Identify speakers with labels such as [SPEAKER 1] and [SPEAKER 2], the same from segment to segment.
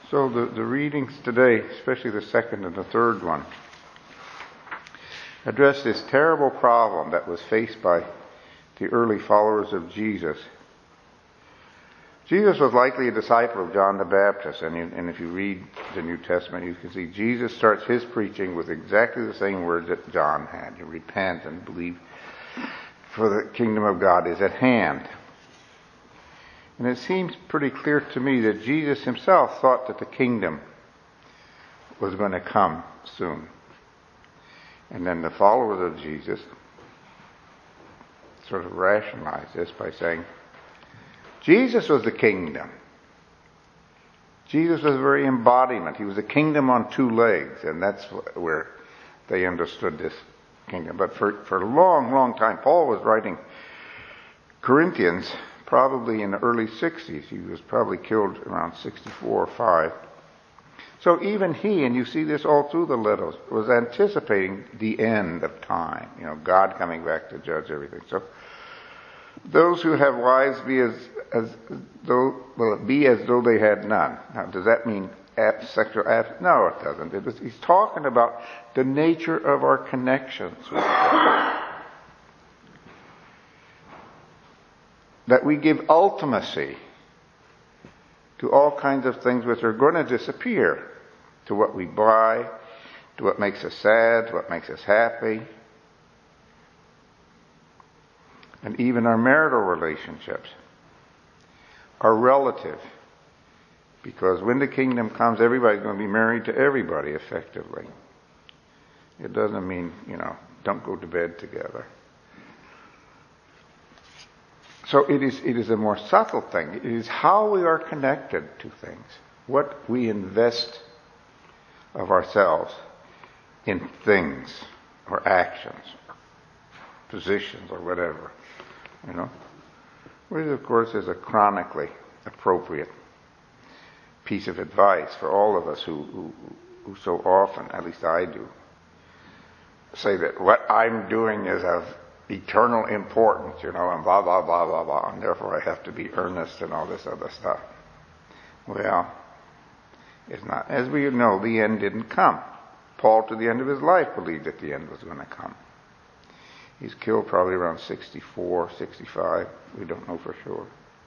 [SPEAKER 1] So the readings today, especially the second and the third one, address this terrible problem that was faced by the early followers of Jesus. Jesus was likely a disciple of John the Baptist, and if you read the New Testament, you can see Jesus starts his preaching with exactly the same words that John had. You repent and believe, for the kingdom of God is at hand. And it seems pretty clear to me that Jesus himself thought that the kingdom was going to come soon. And then the followers of Jesus sort of rationalized this by saying, Jesus was the kingdom. Jesus was the very embodiment. He was a kingdom on two legs, and that's where they understood this kingdom. But for a long, long time, Paul was writing Corinthians probably in the early 60s. He was probably killed around 64 or 5. So even he, and you see this all through the letters, was anticipating the end of time. God coming back to judge everything. So those who have wives be as though they had none. Now, does that mean sexual abstinence? No, it doesn't. He's talking about the nature of our connections with God. That we give ultimacy to all kinds of things which are going to disappear, to what we buy, to what makes us sad, to what makes us happy, and even our marital relationships are relative, because when the kingdom comes, everybody's going to be married to everybody effectively. It doesn't mean, don't go to bed together. So it is a more subtle thing. It is how we are connected to things, what we invest of ourselves in things or actions, or positions or whatever, which of course is a chronically appropriate piece of advice for all of us who so often, at least I do, say that what I'm doing is of eternal importance, and blah, blah, blah, blah, blah, and therefore I have to be earnest and all this other stuff. Well, it's not. As we know, the end didn't come. Paul, to the end of his life, believed that the end was going to come. He's killed probably around 64, 65. We don't know for sure.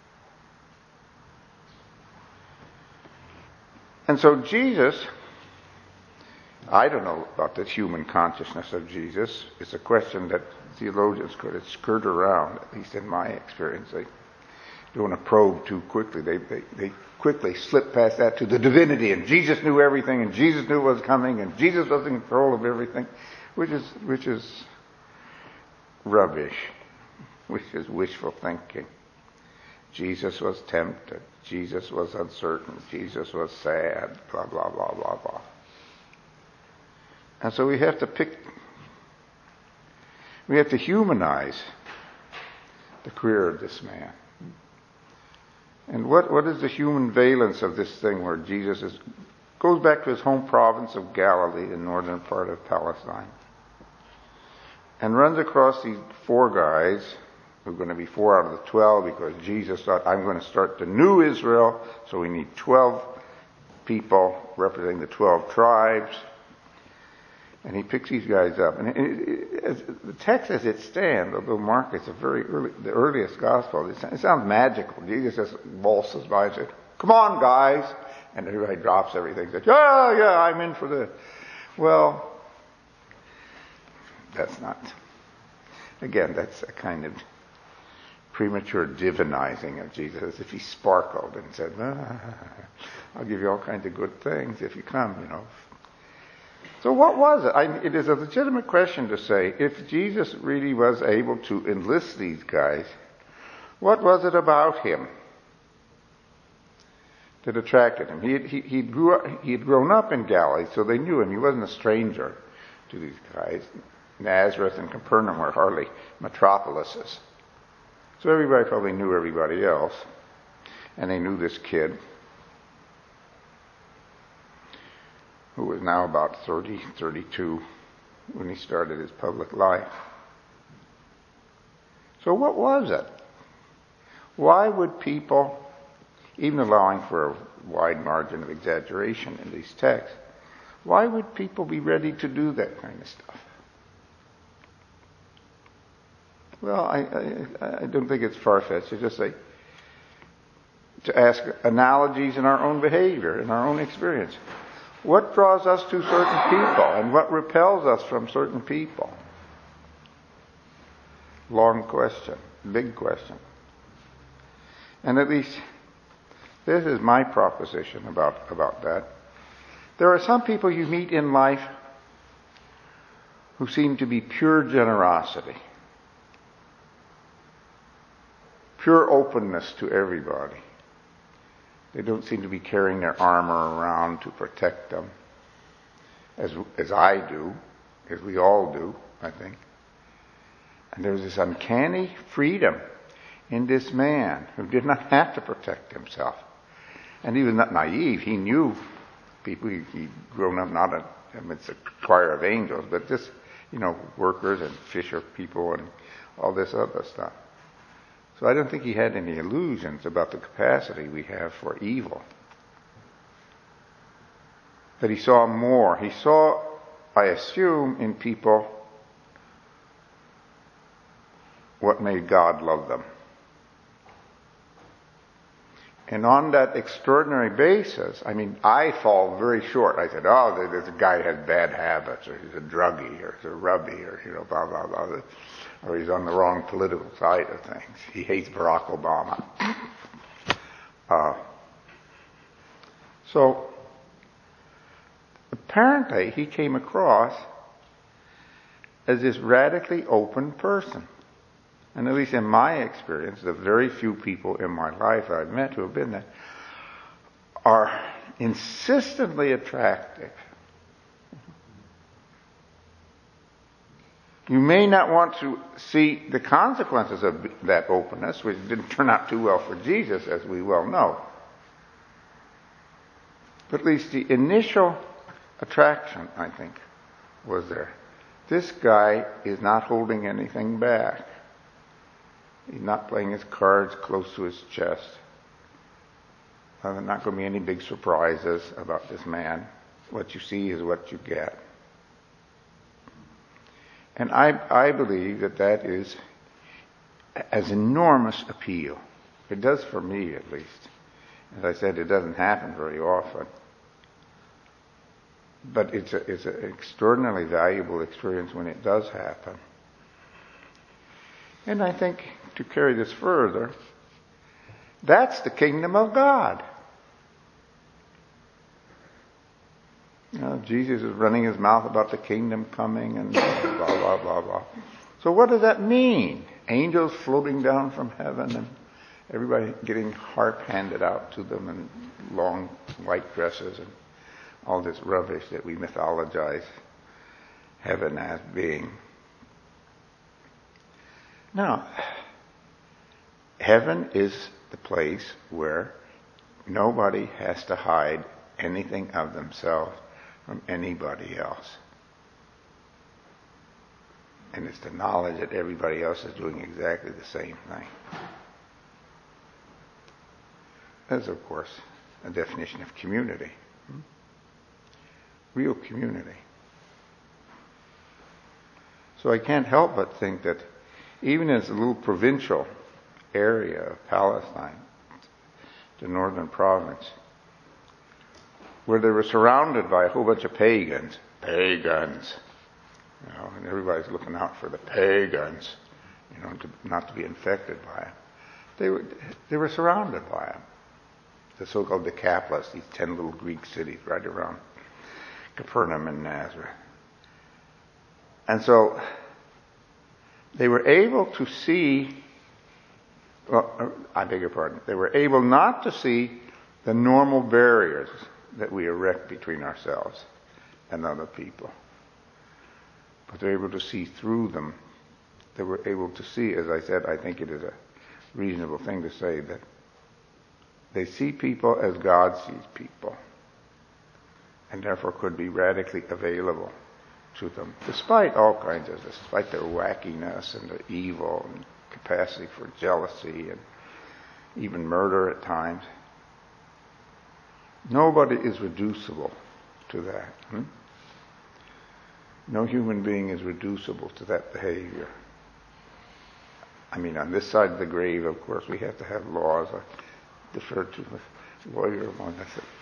[SPEAKER 1] And so Jesus, I don't know about the human consciousness of Jesus. It's a question that theologians could skirt around, at least in my experience. They don't want to probe too quickly. They quickly slip past that to the divinity, and Jesus knew everything, and Jesus knew what was coming, and Jesus was in control of everything, which is rubbish, which is wishful thinking. Jesus was tempted. Jesus was uncertain. Jesus was sad. Blah, blah, blah, blah, blah. And so we have to humanize the career of this man. And what is the human valence of this thing where Jesus goes back to his home province of Galilee, the northern part of Palestine, and runs across these 4 guys, who are going to be 4 out of the 12, because Jesus thought, I'm going to start the new Israel, so we need 12 people representing the 12 tribes. And he picks these guys up. And the text as it stands, although Mark is the earliest gospel, it sounds magical. Jesus just waltzes by and says, come on, guys. And everybody drops everything. Says, yeah, I'm in for this. Well, that's a kind of premature divinizing of Jesus, as if he sparkled and said, I'll give you all kinds of good things if you come, So what was it? It is a legitimate question to say, if Jesus really was able to enlist these guys, what was it about him that attracted him? He had grown up in Galilee, so they knew him. He wasn't a stranger to these guys. Nazareth and Capernaum were hardly metropolises. So everybody probably knew everybody else. And they knew this kid, who was now about 30, 32 when he started his public life. So what was it? Why would people even allowing for a wide margin of exaggeration in these texts, why would people be ready to do that kind of stuff? Well, I don't think it's far-fetched to just say, to ask analogies in our own behavior, in our own experience. What draws us to certain people and what repels us from certain people? Long question, big question. And at least this is my proposition about that. There are some people you meet in life who seem to be pure generosity, pure openness to everybody. They don't seem to be carrying their armor around to protect them, as I do, as we all do, I think. And there's this uncanny freedom in this man who did not have to protect himself. And he was not naive. He knew people. He'd grown up not amidst a choir of angels, but just, workers and fisher people and all this other stuff. So I don't think he had any illusions about the capacity we have for evil. That he saw more. He saw, I assume, in people what made God love them. And on that extraordinary basis, I fall very short. I said, this guy has bad habits, or he's a druggie, or he's a rubby, or, blah, blah, blah. Or he's on the wrong political side of things. He hates Barack Obama. So, apparently, he came across as this radically open person. And at least in my experience, the very few people in my life I've met who have been that are insistently attractive. You may not want to see the consequences of that openness, which didn't turn out too well for Jesus, as we well know. But at least the initial attraction, I think, was there. This guy is not holding anything back. He's not playing his cards close to his chest. There are not going to be any big surprises about this man. What you see is what you get. And I believe that is as enormous appeal. It does for me, at least. As I said, it doesn't happen very often. But it's an extraordinarily valuable experience when it does happen. And I think, to carry this further, that's the kingdom of God. Jesus is running his mouth about the kingdom coming and blah, blah, blah, blah. So what does that mean? Angels floating down from heaven and everybody getting harp handed out to them and long white dresses and all this rubbish that we mythologize heaven as being. Now, heaven is the place where nobody has to hide anything of themselves from anybody else. And it's the knowledge that everybody else is doing exactly the same thing. That's, of course, a definition of community. Real community. So I can't help but think that even in this little provincial area of Palestine, the northern province, where they were surrounded by a whole bunch of pagans, and everybody's looking out for the pagans, not to be infected by them. They were surrounded by them. The so-called Decapolis, these 10 little Greek cities right around Capernaum and Nazareth. And so they were able to see, they were able not to see the normal barriers that we erect between ourselves and other people. But they're able to see through them. They were able to see, as I said, I think it is a reasonable thing to say, that they see people as God sees people, and therefore could be radically available to them, despite all kinds of this, despite their wackiness and their evil and capacity for jealousy and even murder at times. Nobody is reducible to that. No human being is reducible to that behavior. I mean, on this side of the grave, of course, we have to have laws. I defer to the lawyer one.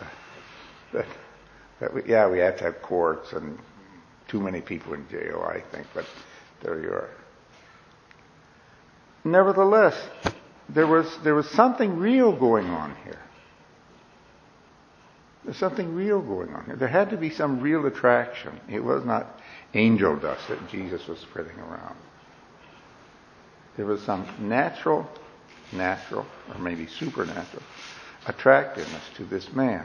[SPEAKER 1] We have to have courts and too many people in jail, I think, but there you are. Nevertheless, there was something real going on here. There's something real going on here. There had to be some real attraction. It was not angel dust that Jesus was spreading around. There was some natural, or maybe supernatural, attractiveness to this man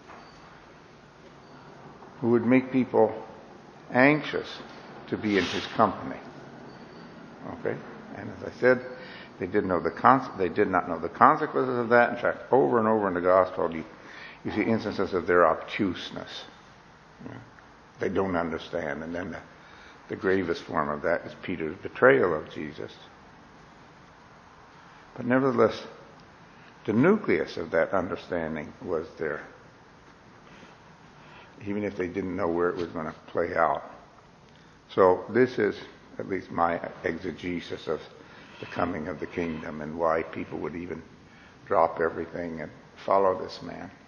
[SPEAKER 1] who would make people anxious to be in his company. Okay? And as I said, they did not know the consequences of that. In fact, over and over in the gospel, you see instances of their obtuseness. They don't understand. And then the gravest form of that is Peter's betrayal of Jesus. But nevertheless, the nucleus of that understanding was there, even if they didn't know where it was going to play out. So this is at least my exegesis of the coming of the kingdom and why people would even drop everything and follow this man.